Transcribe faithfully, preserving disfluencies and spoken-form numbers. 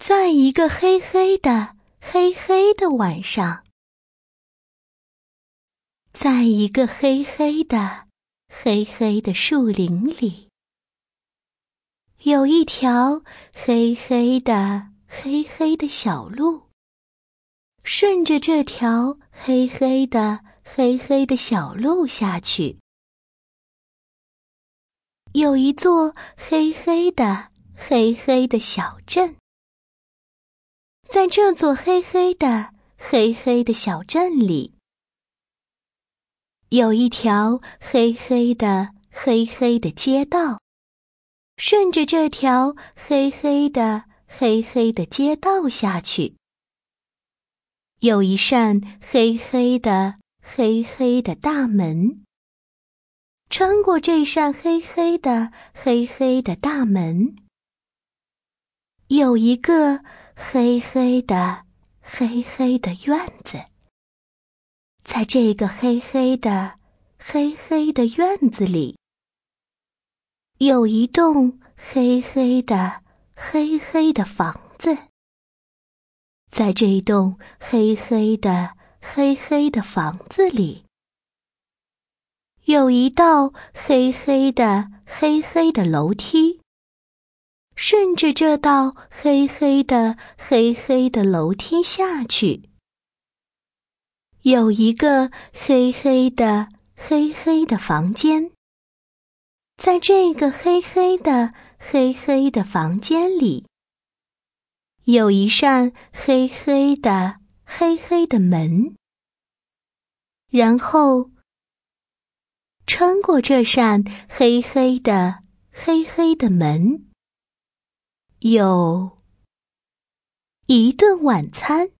在一个黑黑的、黑黑的晚上，在一个黑黑的、黑黑的树林里，有一条黑黑的、黑黑的小路。顺着这条黑黑的、黑黑的小路下去，有一座黑黑的、黑黑的小镇。在这座黑黑的、黑黑的小镇里，有一条黑黑的、黑黑的街道。顺着这条黑黑的、黑黑的街道下去，有一扇黑黑的、黑黑的大门。穿过这扇黑黑的、黑黑的大门，有一个黑黑的、黑黑的院子。在这个黑黑的、黑黑的院子里，有一栋黑黑的、黑黑的房子。在这栋黑黑的、黑黑的房子里，有一道黑黑的、黑黑的楼梯。顺着这道黑黑的、黑黑的楼梯下去，有一个黑黑的、黑黑的房间。在这个黑黑的、黑黑的房间里，有一扇黑黑的、黑黑的门。然后，穿过这扇黑黑的、黑黑的门，有一顿晚餐。